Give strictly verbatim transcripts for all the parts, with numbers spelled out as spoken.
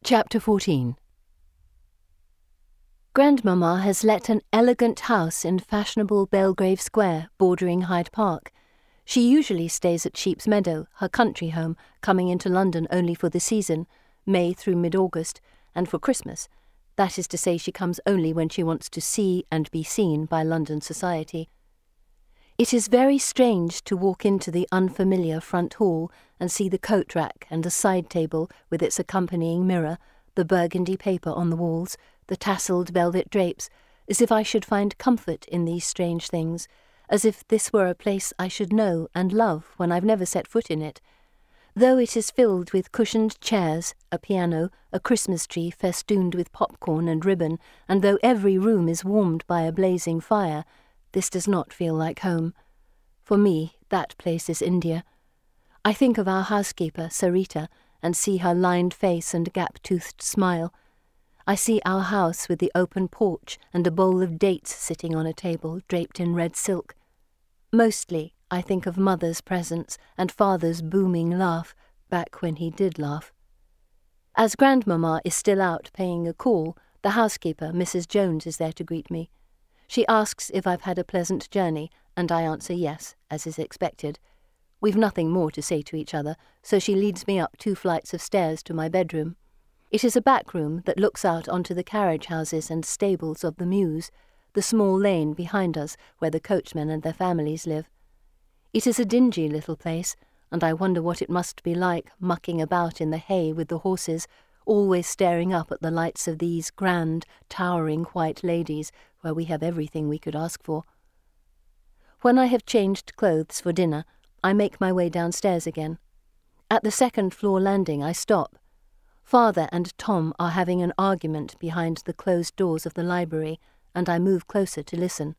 Chapter fourteen. Grandmamma has let an elegant house in fashionable Belgrave Square, bordering Hyde Park. She usually stays at Sheep's Meadow, her country home, coming into London only for the season, May through mid-August, and for Christmas. That is to say, she comes only when she wants to see and be seen by London society. It is very strange to walk into the unfamiliar front hall and see the coat rack and the side table with its accompanying mirror, the burgundy paper on the walls, the tasselled velvet drapes, as if I should find comfort in these strange things, as if this were a place I should know and love when I've never set foot in it. Though it is filled with cushioned chairs, a piano, a Christmas tree festooned with popcorn and ribbon, and though every room is warmed by a blazing fire, this does not feel like home. For me, that place is India. I think of our housekeeper, Sarita, and see her lined face and gap-toothed smile. I see our house with the open porch and a bowl of dates sitting on a table draped in red silk. Mostly, I think of Mother's presence and Father's booming laugh, back when he did laugh. As Grandmamma is still out paying a call, the housekeeper, Missus Jones, is there to greet me. She asks if I've had a pleasant journey, and I answer yes, as is expected. We've nothing more to say to each other, so she leads me up two flights of stairs to my bedroom. It is a back room that looks out onto the carriage houses and stables of the Mews, the small lane behind us where the coachmen and their families live. It is a dingy little place, and I wonder what it must be like mucking about in the hay with the horses, always staring up at the lights of these grand, towering white ladies where we have everything we could ask for. When I have changed clothes for dinner, I make my way downstairs again. At the second floor landing I stop. Father and Tom are having an argument behind the closed doors of the library, and I move closer to listen.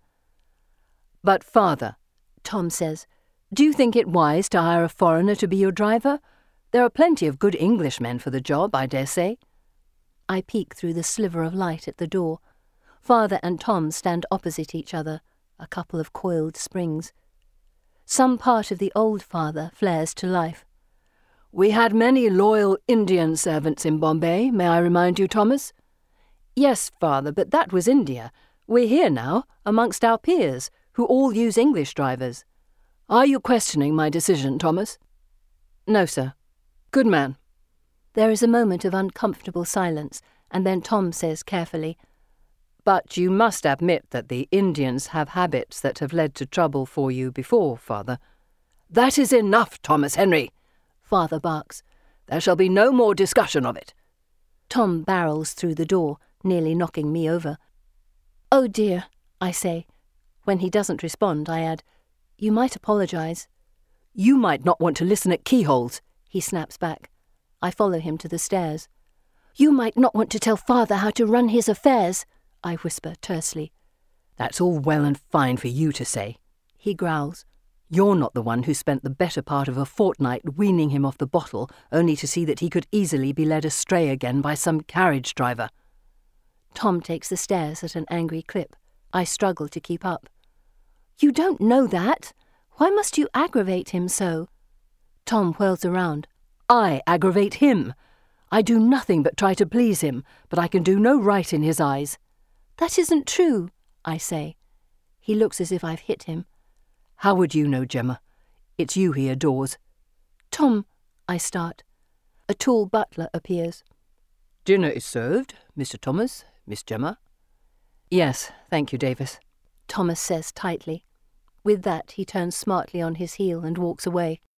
"But, Father," Tom says, "do you think it wise to hire a foreigner to be your driver? There are plenty of good Englishmen for the job, I dare say." I peek through the sliver of light at the door. Father and Tom stand opposite each other, a couple of coiled springs. Some part of the old father flares to life. "We had many loyal Indian servants in Bombay, may I remind you, Thomas?" "Yes, Father, but that was India. We're here now, amongst our peers, who all use English drivers." "Are you questioning my decision, Thomas?" "No, sir." "Good man." There is a moment of uncomfortable silence, and then Tom says carefully, "But you must admit that the Indians have habits that have led to trouble for you before, Father." "That is enough, Thomas Henry," Father barks. "There shall be no more discussion of it." Tom barrels through the door, nearly knocking me over. "Oh dear," I say. When he doesn't respond, I add, "You might apologise." "You might not want to listen at keyholes," he snaps back. I follow him to the stairs. "You might not want to tell Father how to run his affairs," I whisper tersely. "That's all well and fine for you to say," he growls. "You're not the one who spent the better part of a fortnight weaning him off the bottle, only to see that he could easily be led astray again by some carriage driver." Tom takes the stairs at an angry clip. I struggle to keep up. "You don't know that. Why must you aggravate him so?" Tom whirls around. "I aggravate him. I do nothing but try to please him, but I can do no right in his eyes." "That isn't true," I say. He looks as if I've hit him. "How would you know, Gemma? It's you he adores." "Tom," I start. A tall butler appears. "Dinner is served, Mister Thomas, Miss Gemma." "Yes, thank you, Davis," Thomas says tightly. With that he turns smartly on his heel and walks away.